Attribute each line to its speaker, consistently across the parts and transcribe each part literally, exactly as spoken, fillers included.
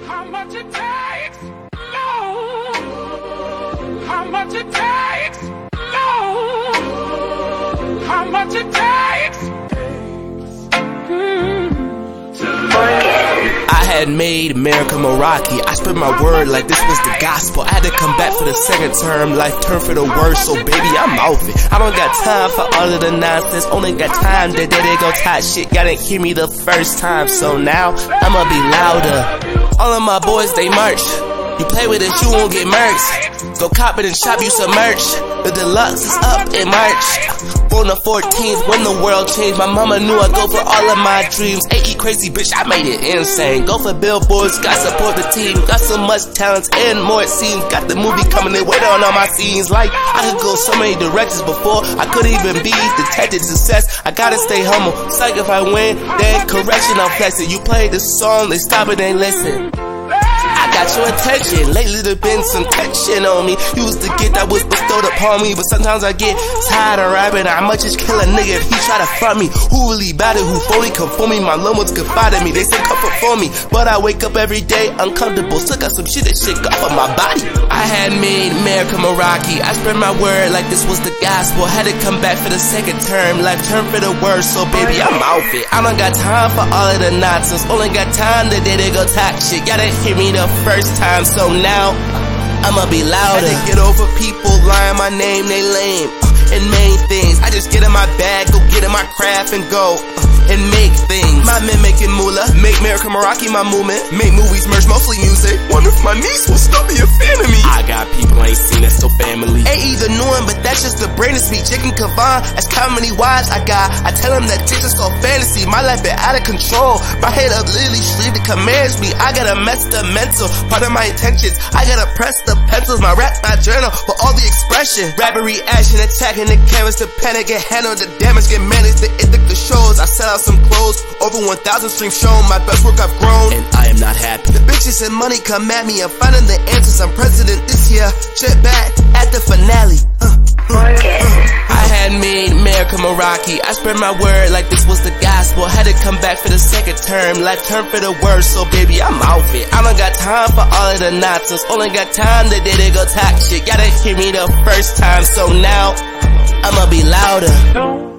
Speaker 1: how much it takes, Lord, how much it takes, Lord, how much it takes. Mm.
Speaker 2: I had made America Meraki. I spread my word like this was the gospel. I had to come back for the second term. Life turned for the worse, so baby, I'm off it. I don't got time for all of the nonsense. Only got time that they go talk shit. Y'all didn't hear me the first time, so now I'ma be louder. All of my boys, they merch. You play with it, you won't get merged. Go cop it and shop you some merch. The deluxe is up in March. On the fourteenth, when the world changed, my mama knew I'd go for all of my dreams. A E crazy bitch, I made it insane. Go for billboards, got support the team. Got so much talent and more it seems. Got the movie coming, they wait on all my scenes. Like, I could go so many directions before I could even be detected success. I gotta stay humble. It's like if I win, then correction, I'm flexing. You play the song, they stop it and listen. I got your attention, lately there been some tension on me. Used to get that was bestowed upon me, but sometimes I get tired of rapping. I might just kill a nigga if he try to front me. Who really bad it, who phony come for me? My loved ones confide in me, they say comfort for me. But I wake up every day uncomfortable, still got some shit that shit off of my body. I had made America Meraki. I spread my word like this was the gospel. Had to come back for the second term, life turned for the worse, so baby, I'm off it. I don't got time for all of the nonsense, only got time the day they go talk shit. Y'all didn't hear me the first time, so now I'ma be louder. I get over people lying my name, they lame. Uh, and main things, I just get in my bag, go get in my craft and go uh, and make things. My men making moolah, make America Meraki my movement. Make movies, merch, mostly music. Wonder if my niece will still be a fan of me. I got people I ain't seen that's still family. Ain't either knowing, but that's just the brain of me. Chicken Kavan, that's how many wives I got. I tell them that this is all fantasy. My life been out of control. My head up literally sleep that commands me. I gotta mess the mental, part of my intentions. I gotta press the pencils, my rap, my journal, for all the expression. Rapid reaction, attacking the canvas, the panic, get handled, the damage, get managed, the ethic, the shows. I sell out some clothes, over one thousand streams shown, my best work I've grown, and I am not happy. The bitches and money come at me, I'm finding the answers, I'm president this year, check back at the finale. Uh, uh, uh. I had made America Meraki. I spread my word like this was the gospel. Had to come back for the second term, life turned for the worse, so baby, I'm off it. I don't got time for all of the nonsense, only got time the day they go talk shit. Y'all didn't hear me the first time, so now I'ma be louder.
Speaker 1: Don't,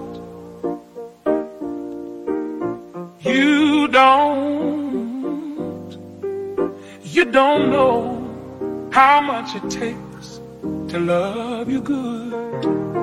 Speaker 1: you don't, you don't know how much it takes to love you good.